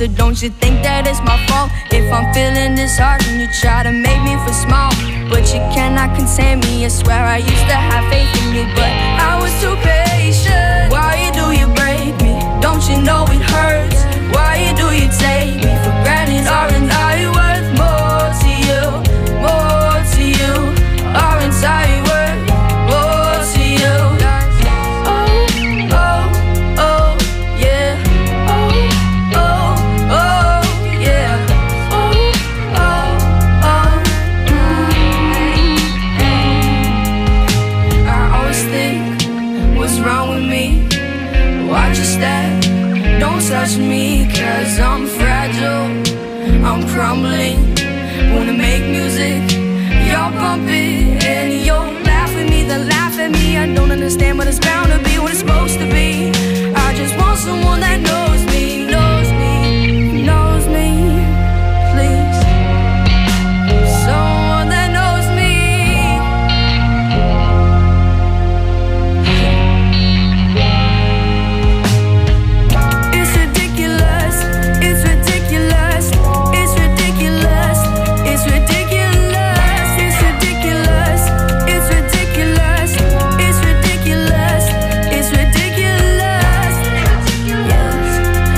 So don't you think that it's my fault if I'm feeling disheartened? You try to make me feel small, but you cannot contain me. I swear I used to have faith in you, but I was too patient. Why do you break me? Don't you know it hurts? Why do you take me for granted? Aren't I worth more to you? More to you? Aren't I worth more to you? Oh, oh, oh, yeah. Oh, oh, oh, yeah. Oh, oh, oh, I always think, what's wrong with me? Watch your step, don't touch me, 'cause I'm fragile, I'm crumbling. Wanna make music, you're bumping, and you'll laugh at me, then laugh at me. I don't understand, but it's bound to be what it's supposed to be. I just want someone that knows me, knows me, knows me, please. Someone that knows me. It's ridiculous, it's ridiculous, it's ridiculous, it's ridiculous, it's ridiculous, it's ridiculous, it's ridiculous, it's ridiculous. Yes,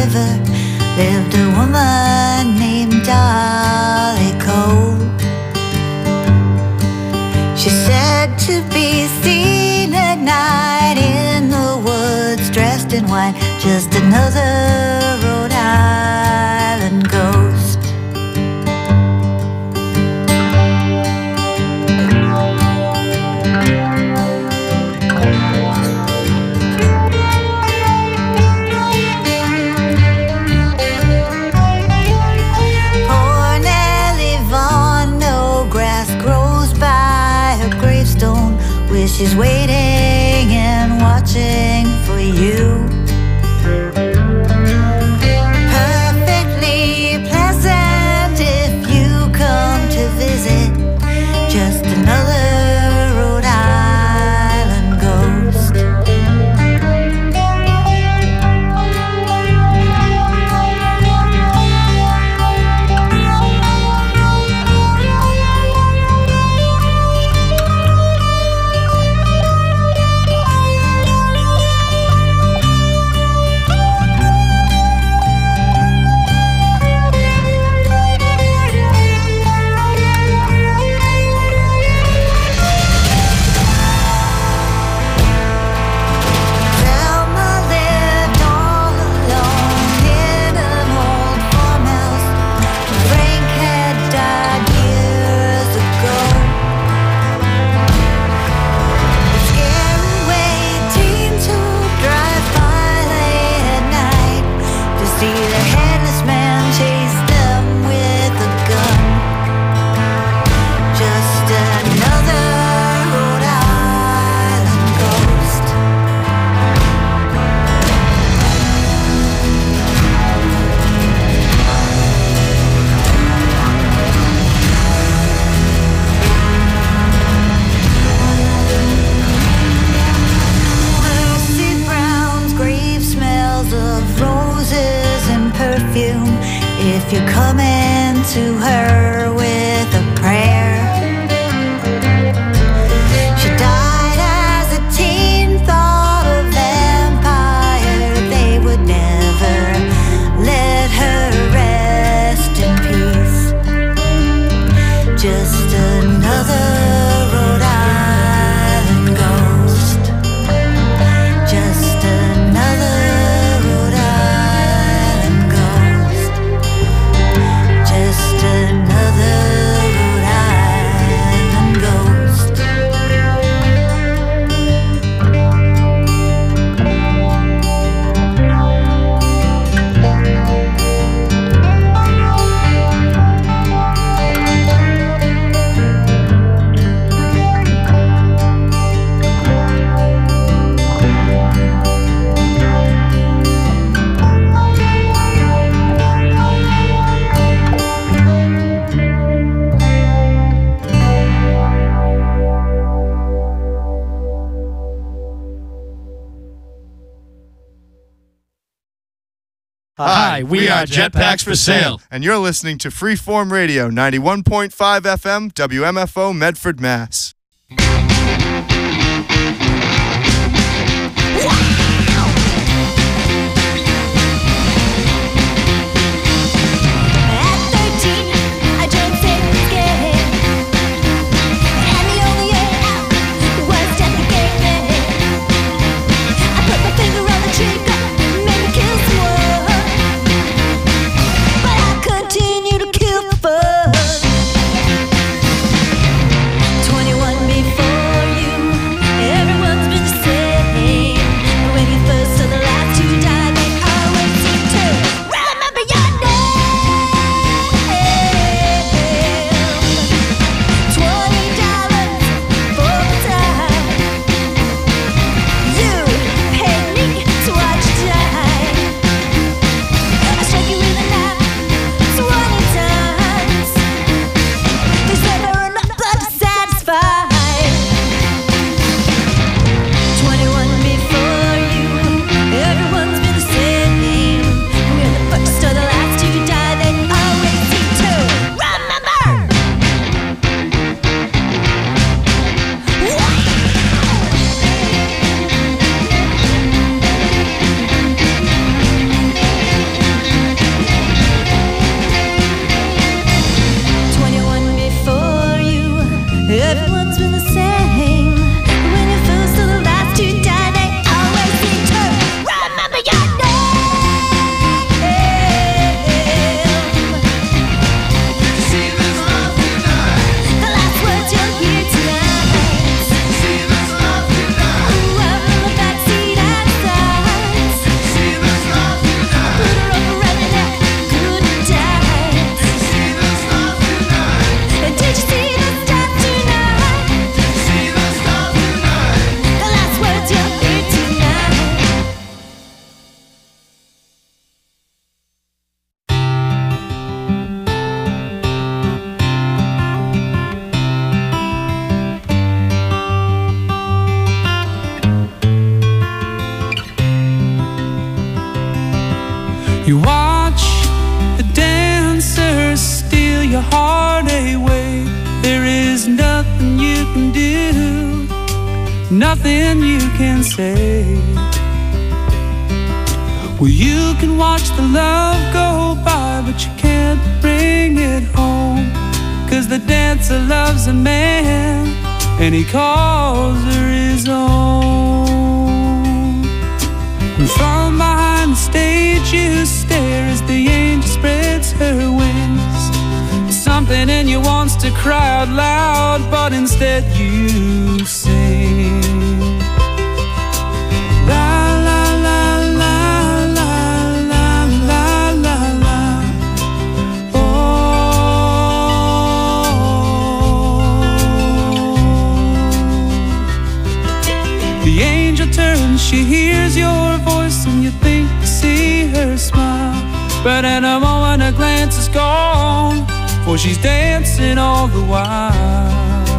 river lived a woman named Dolly Cole. She's said to be seen at night in the woods, dressed in white, just another Rhode Island ghost. She's waiting and watching for you. Perfectly pleasant if you come to visit. Just another Rhode Island ghost. If you're coming to her with a prayer. She died as a teen, thought a vampire. They would never let her rest in peace. Just another Rhode Island ghost. Just another Rhode Island ghost. Just another Rhode Island ghost. Hi, we are Jetpacks for Sale. And you're listening to Freeform Radio, 91.5 FM, WMFO, Medford, Mass. Continue to kill fun. 21 You watch the dancers steal your heart away. There is nothing you can do, nothing you can say. Well, you can watch the love go by, but you can't bring it home. 'Cause the dancer loves a man, and he calls her his own. And from behind the stage you stare as the angel spreads her wings. Something in you wants to cry out loud, but instead you sing. La la la la la la la la la. Oh. The angel turns, she hears your voice, and you think you see her smile. But in a moment her glance is gone, for she's dancing all the while.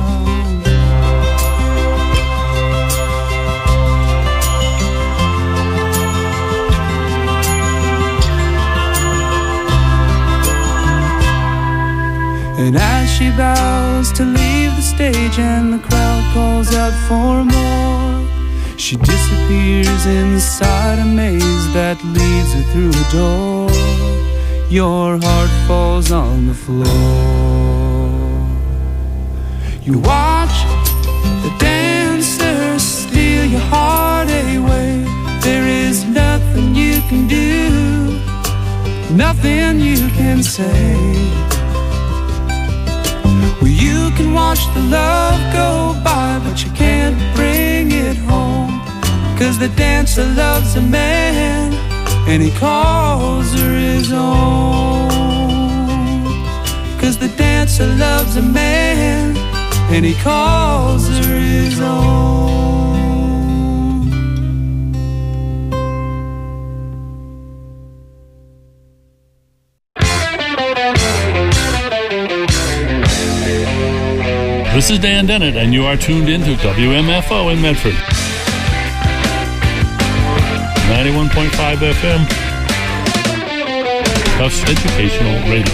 And as she bows to leave the stage and the crowd calls out for more, she disappears inside a maze that leads her through a door. Your heart falls on the floor. You watch the dancers steal your heart away. There is nothing you can do, nothing you can say. Well, you can watch the love go by, but you can't bring it home. 'Cause the dancer loves a man, and he calls her his own. 'Cause the dancer loves a man, and he calls her his own. This is Dan Dennett, and you are tuned into WMFO in Medford. 91.5 FM, Tufts Educational Radio.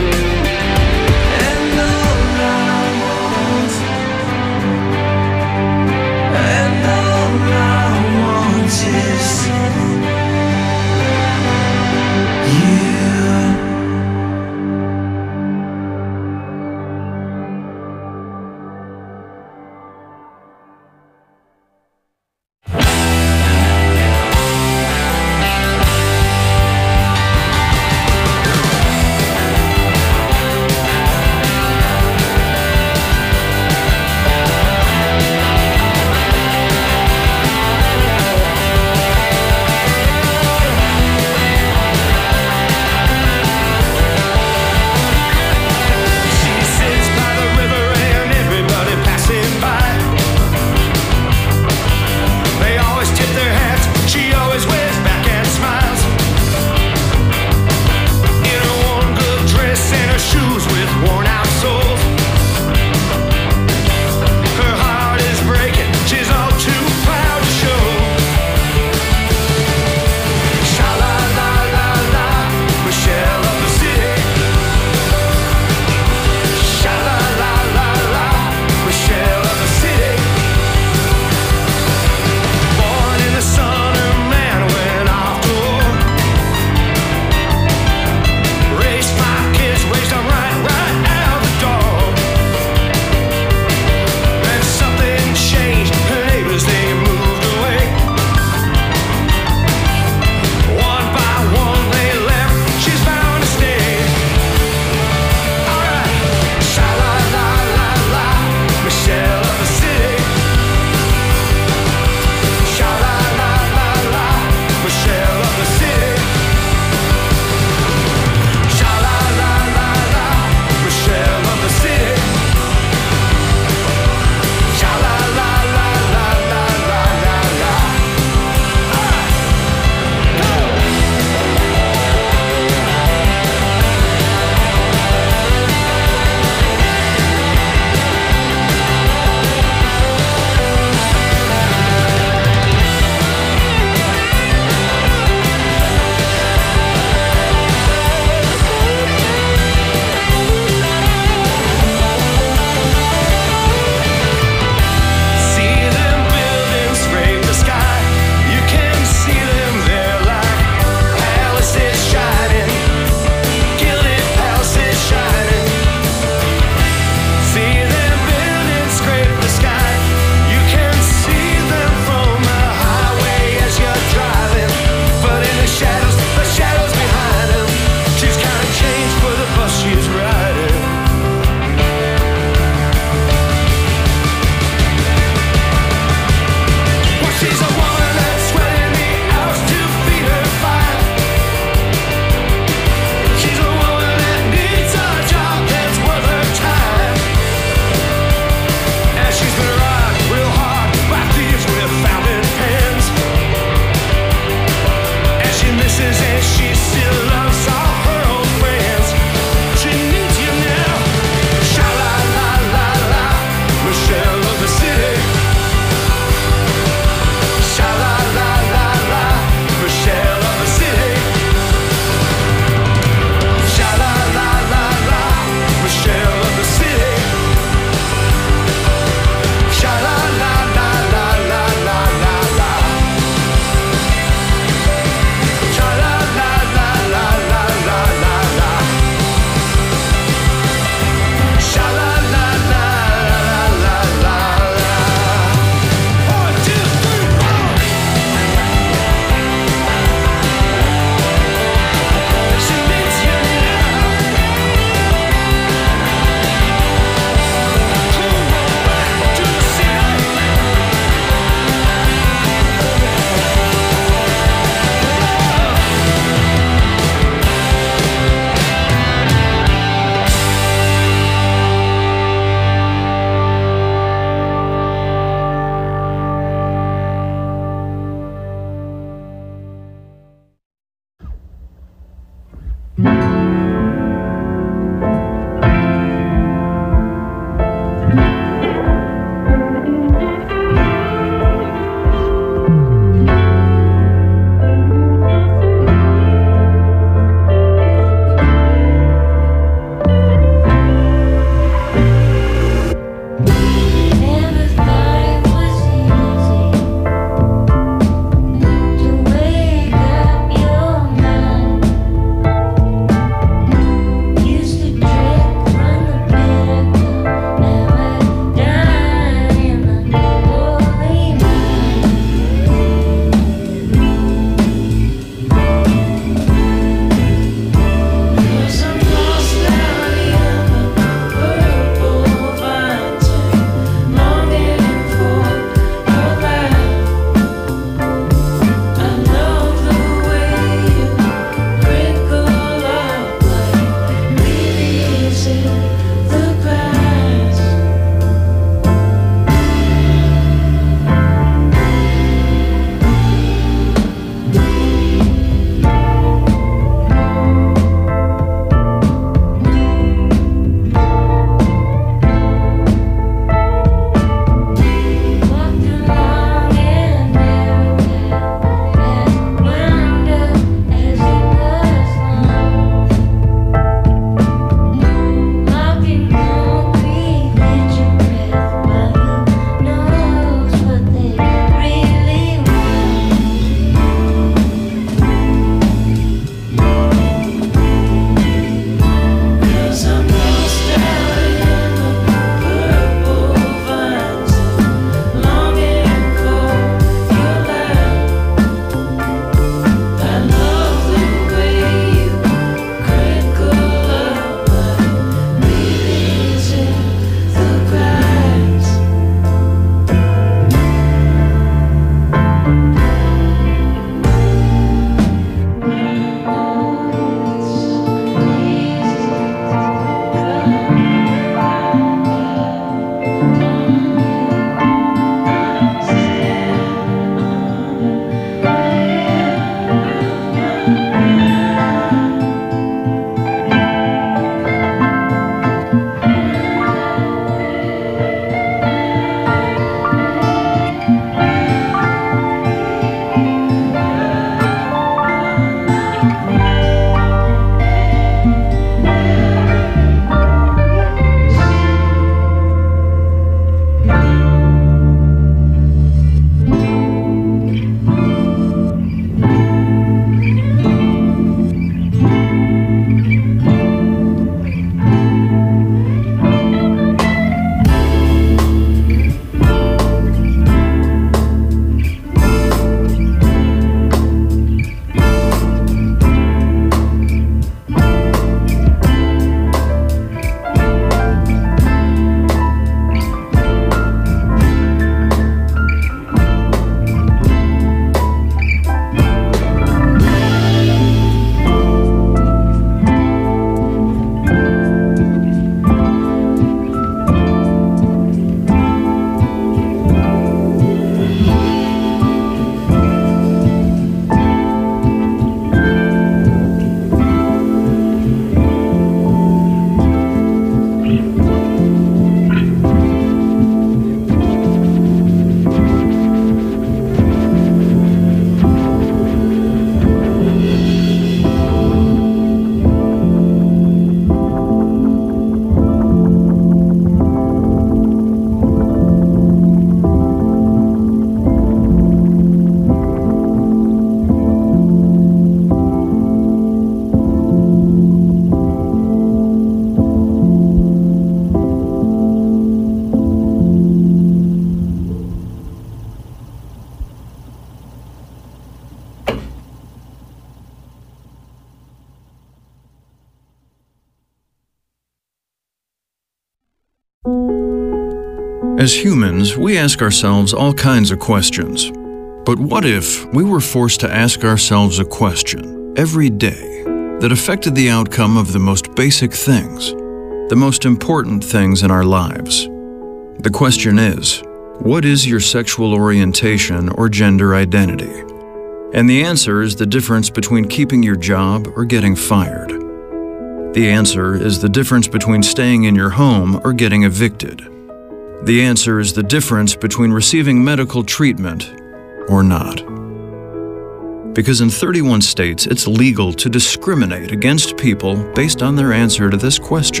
As humans, we ask ourselves all kinds of questions. But what if we were forced to ask ourselves a question every day that affected the outcome of the most basic things, the most important things in our lives? The question is, what is your sexual orientation or gender identity? And the answer is the difference between keeping your job or getting fired. The answer is the difference between staying in your home or getting evicted. The answer is the difference between receiving medical treatment or not. Because in 31 states, it's legal to discriminate against people based on their answer to this question.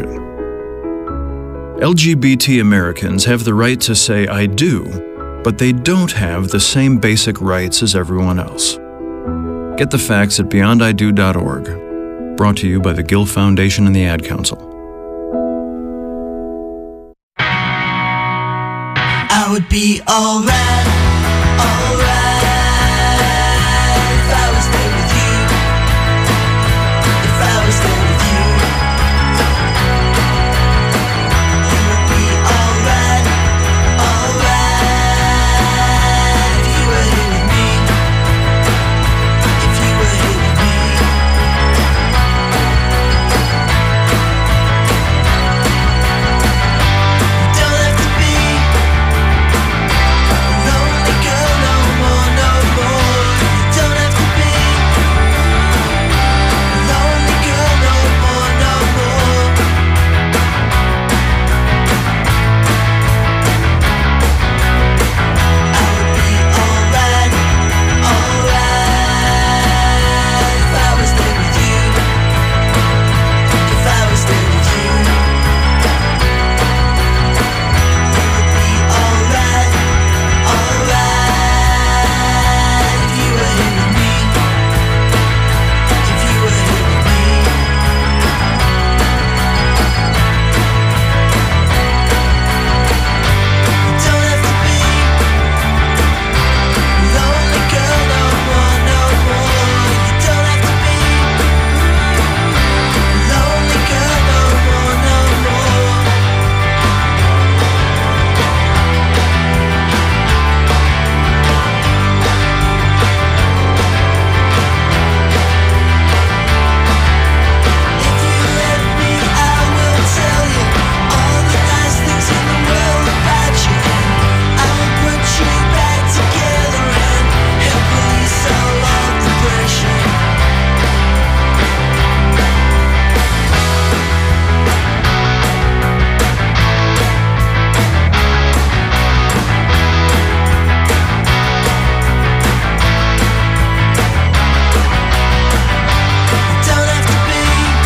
LGBT Americans have the right to say "I do," but they don't have the same basic rights as everyone else. Get the facts at beyondido.org. Brought to you by the Gill Foundation and the Ad Council. I would be alright, alright, if I was there with you, if I was there with you. You would be alright, alright, if you were here with me, if you were here with me. You don't have to be lonely girl no more, no more. You don't have to be lonely girl no more, no more. I would be alright, alright, if I was there with you, if I was there with you. You would be alright, alright, if you were here with me, if you were here with me. You don't have to be lonely girl no more, no more. You don't have to be lonely girl no more, no more. If you let me, I will tell you all the nice things in the world about you. I will put you back together and help release all of the pressure. You don't have to be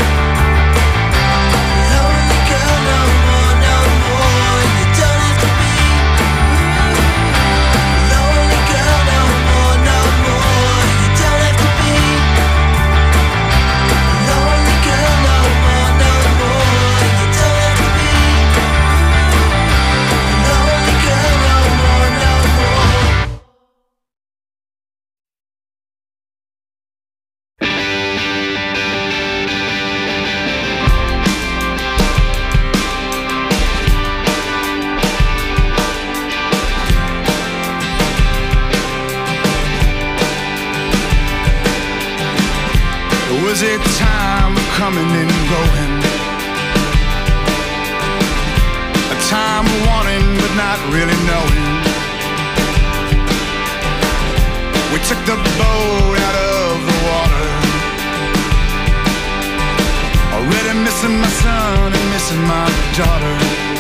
lonely girl no more, no more. You don't have to be lonely girl no more, no more. You don't have to be lonely girl no more, no more. You don't have to be lonely girl no more, no more. There was a time of coming and going, a time of wanting but not really knowing. We took the boat out of the water, already missing my son and missing my daughter.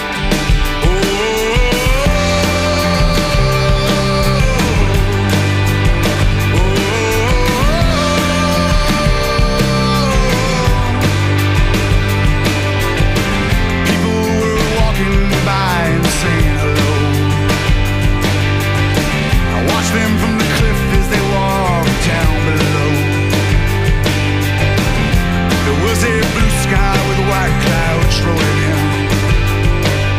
People were walking by and saying hello. I watched them from the cliff as they walked down below. There was a blue sky with white clouds rolling in.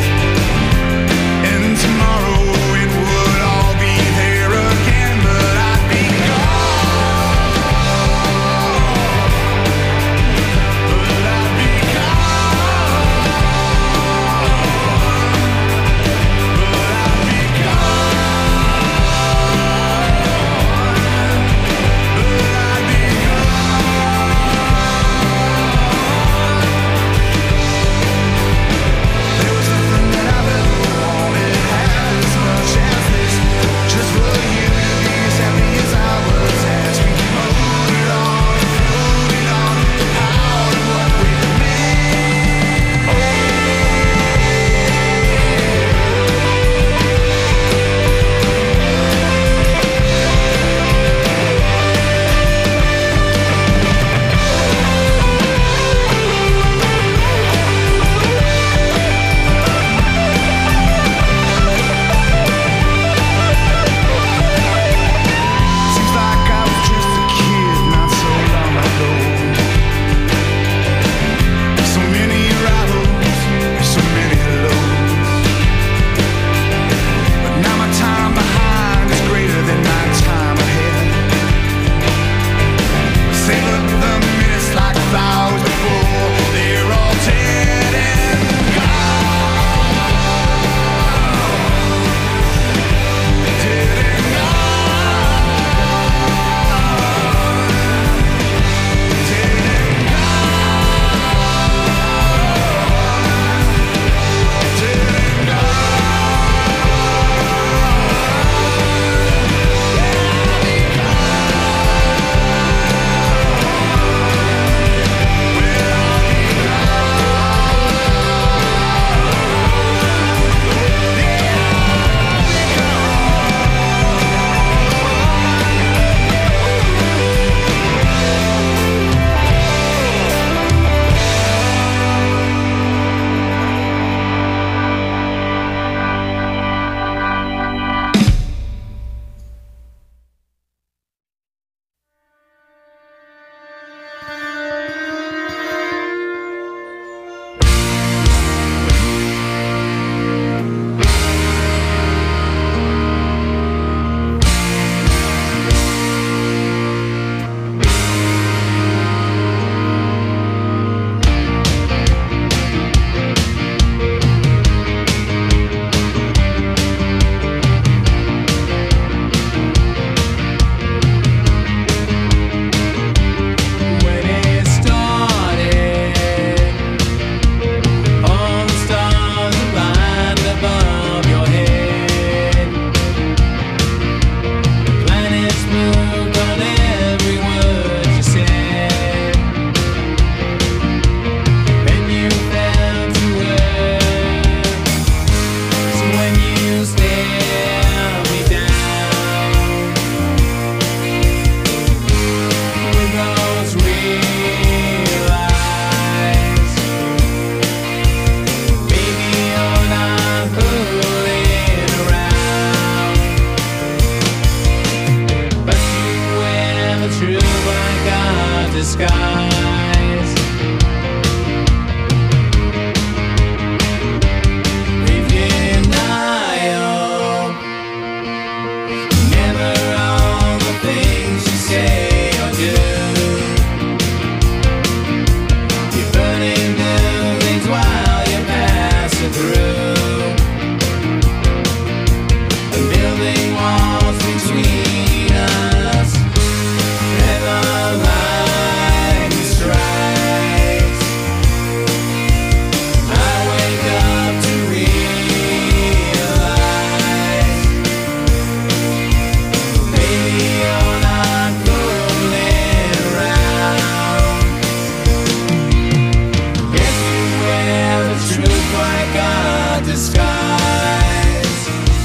disguise.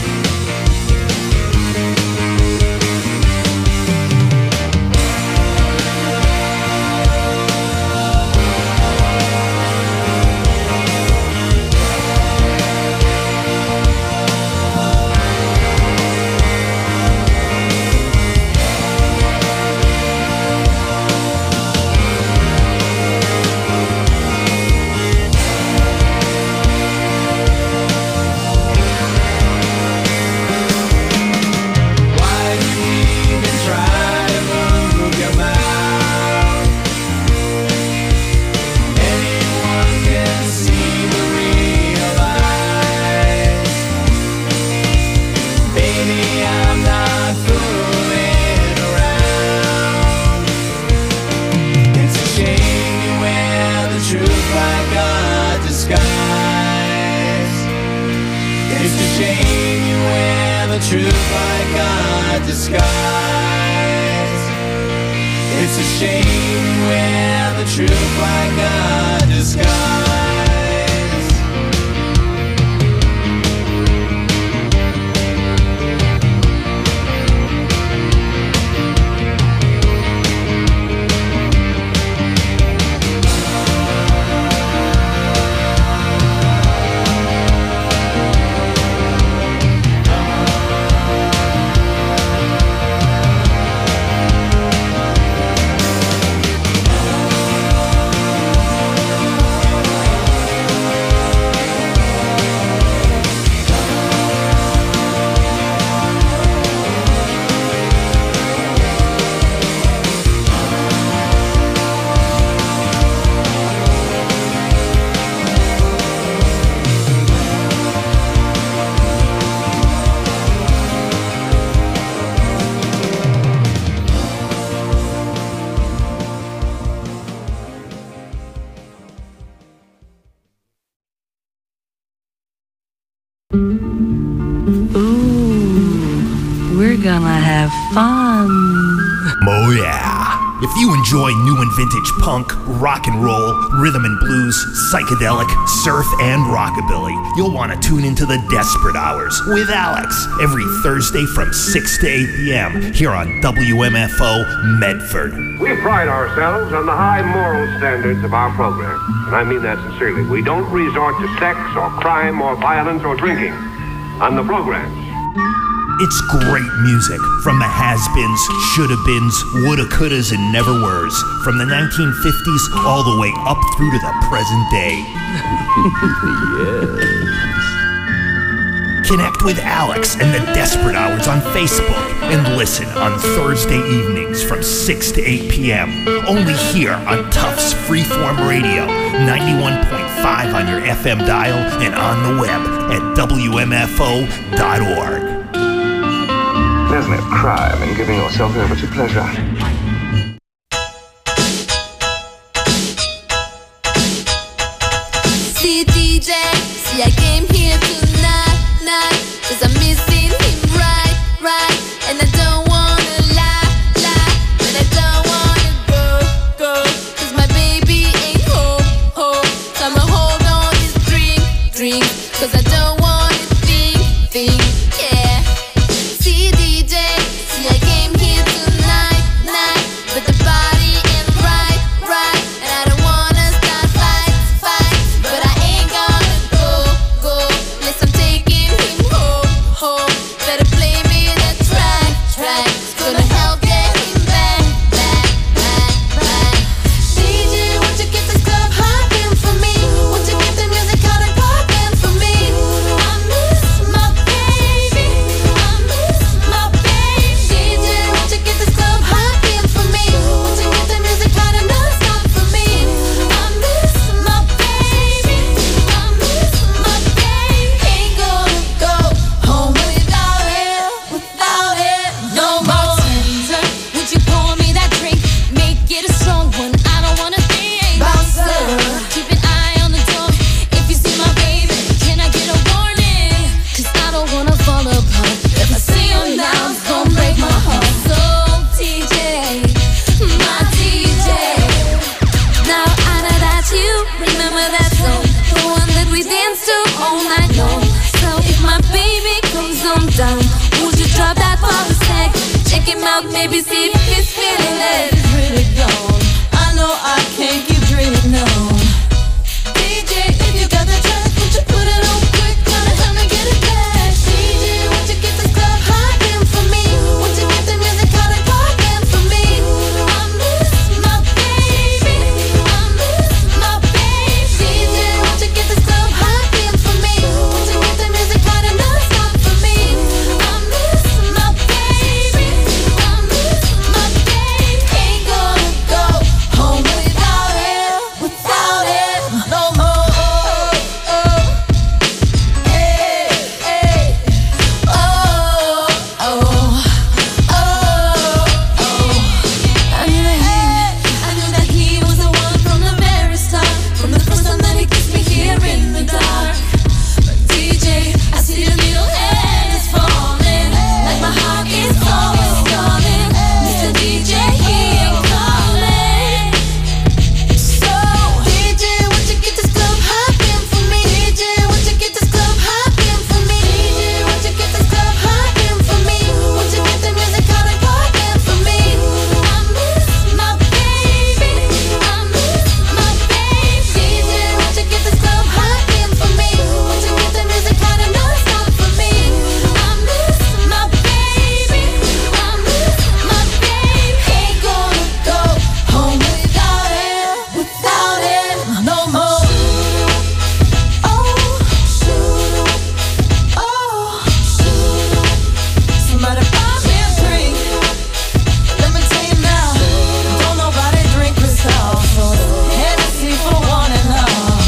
Truth like a disguise. It's a shame you wear the truth like a disguise. Gonna have fun. Oh yeah. If you enjoy new and vintage punk, rock and roll, rhythm and blues, psychedelic, surf, and rockabilly, you'll want to tune into the Desperate Hours with Alex every Thursday from 6 to 8 p.m. here on WMFO Medford. We pride ourselves on the high moral standards of our program, and I mean that sincerely. We don't resort to sex or crime or violence or drinking on the programs. It's great music from the has-beens, shoulda-beens, woulda-couldas, and never-weres, from the 1950s all the way up through to the present day. Yes. Connect with Alex and the Desperate Hours on Facebook and listen on Thursday evenings from 6 to 8 p.m. only here on Tufts Freeform Radio, 91.5 on your FM dial and on the web at WMFO.org. There's no crime in giving yourself over to pleasure. See DJ, see I came here tonight, cause I'm missing him right, and I don't wanna lie, but I don't wanna go, cause my baby ain't home, so I'ma hold on this drink, cause I don't wanna think, yeah. See DJ, see I came here tonight, down. Would you drop that for a sec? Check him out, maybe see if he's feeling it. It's really gone. I know I can't keep dreaming on. DJ, if you got that track, would you put it on quick? Gonna help me get it back. DJ, won't you get this club hopping for me? Won't you get the music out and popping for me? I miss my baby. I miss my baby. DJ, won't you get this club hopping for me? Won't you get the music out and not stop for me? I miss my baby. I miss my baby. Ain't gonna go home without it, without it no more. Hey, hey. Oh, oh, oh, oh. I knew that he was the one from the very start, from the first time that he kissed me here in the dark. But DJ, I see the little hand is falling, like my heart is always stalling. Mr. DJ, he ain't calling. So DJ, won't you get this club hopping for me? DJ, won't you get this club hopping for me? DJ, won't you get this club hopping for me? Won't you get the music out and popping for me? I miss my baby. I miss my baby. DJ, won't you get this club hopping for me? Won't you get the music out and not stop for me? I miss my baby. I miss my baby. Ain't gonna go home without it no more. Somebody buy me a drink. Let me tell you now, don't nobody drink Cristal, so Hennessy for one and all.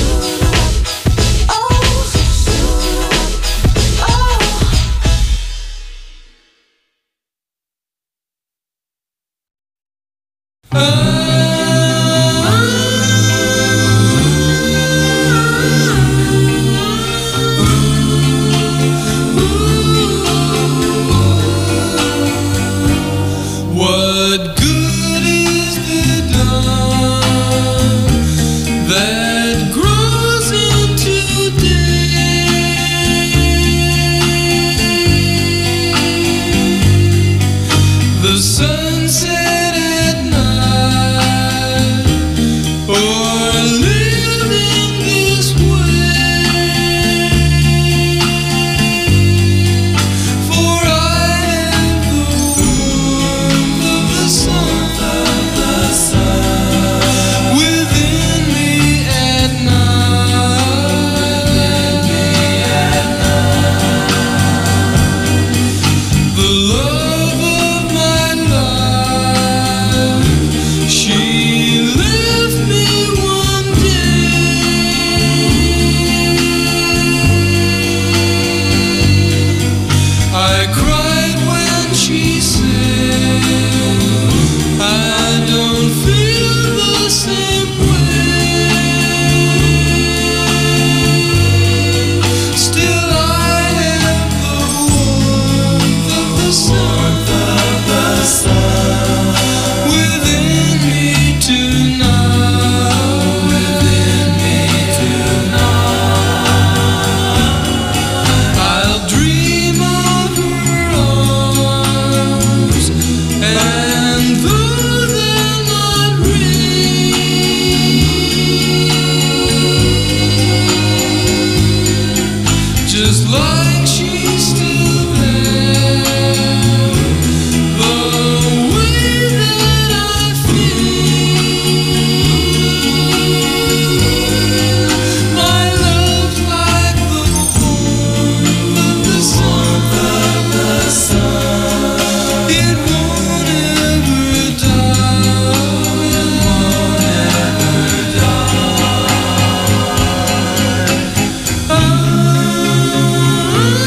What good is the dawn that grows into day? The sunset at night, or living this way. For I am the warmth of the sun within me at night. The love of my life, she left me one day. I cried when she said, I don't feel the same way. Still I have the warmth of the sun within me tonight. I'll dream of her arms, and though they're not real, just like she's still there, the way that I feel, my love's like the warmth of the sun. It won't ever die. It won't ever die.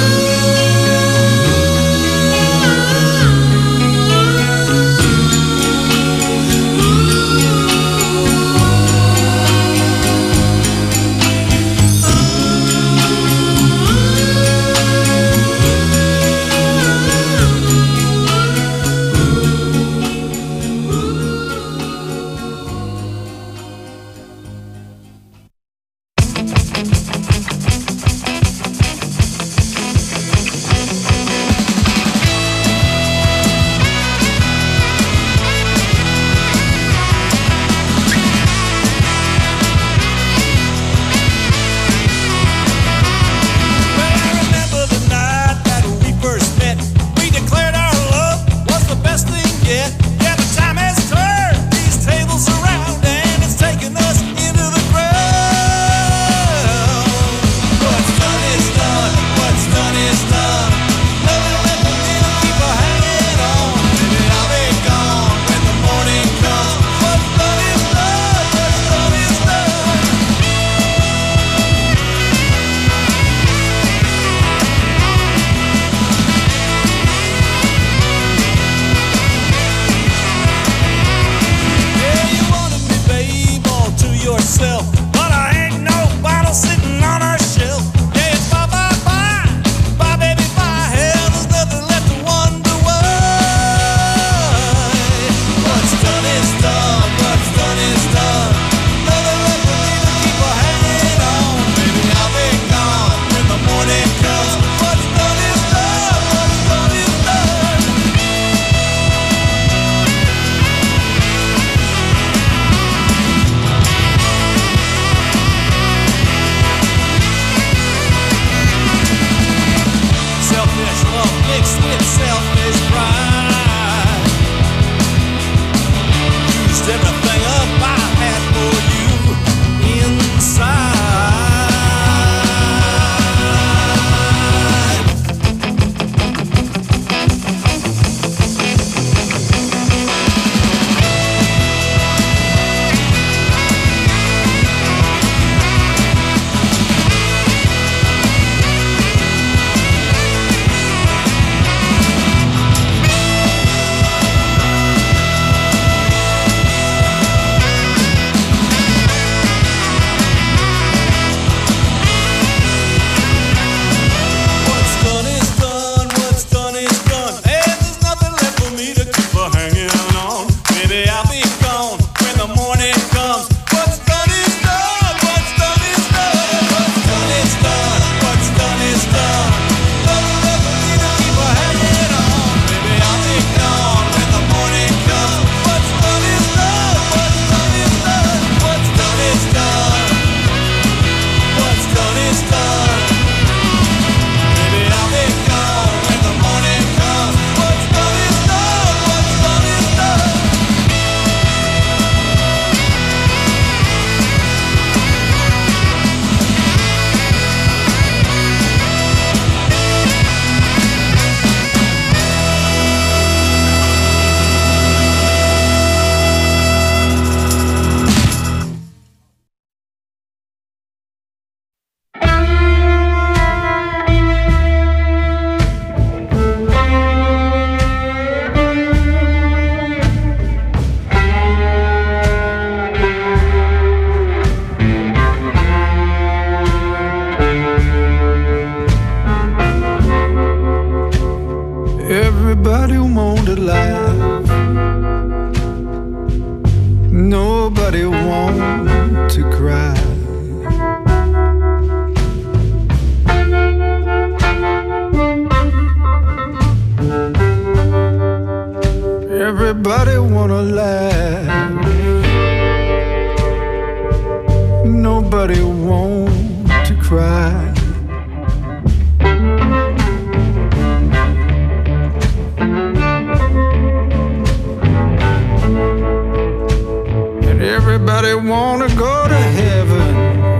wanna go to heaven,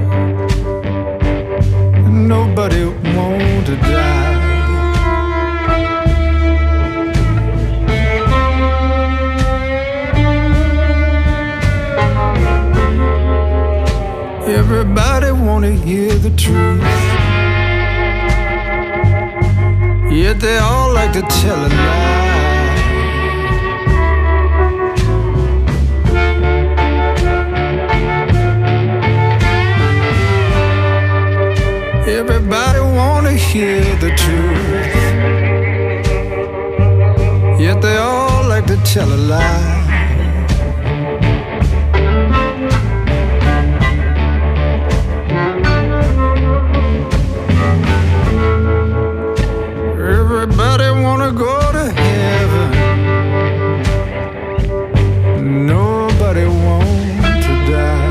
and nobody want to die. Everybody wanna hear the truth, yet they all like to tell a lie. Everybody wanna hear the truth, yet they all like to tell a lie. Everybody wanna go to heaven, nobody want to die.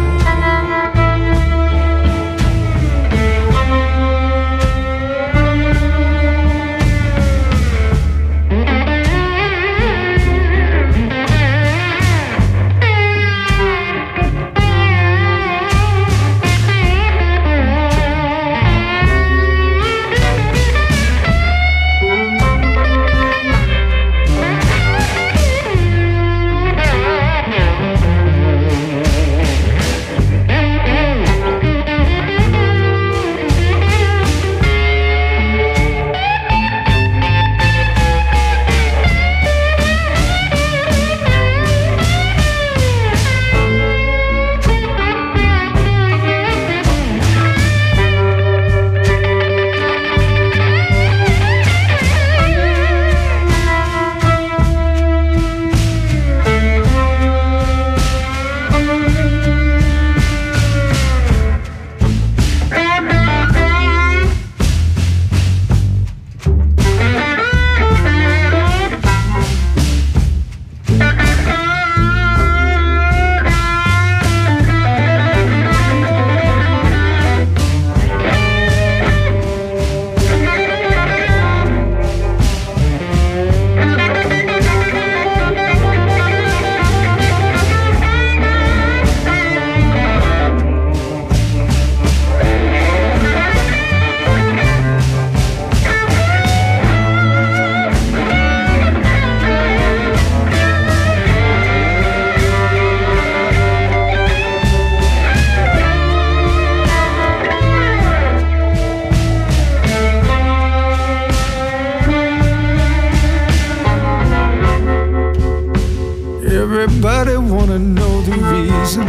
Everybody wanna know the reason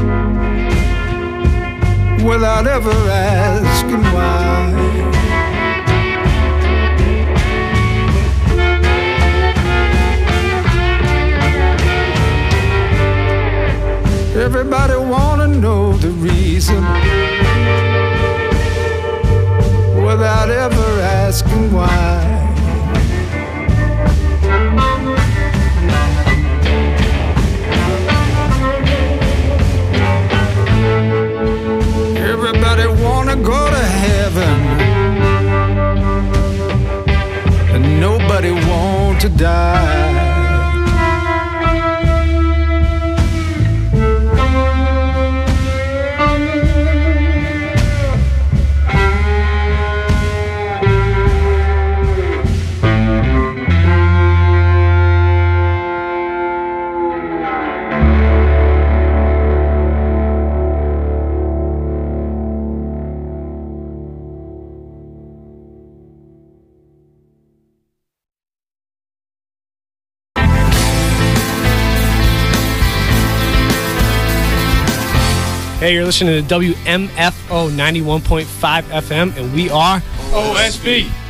without ever asking why. Everybody wanna know the reason without ever asking why. Everybody wanna go to heaven, and nobody want to die. Hey, you're listening to WMFO 91.5 FM, and we are OSB.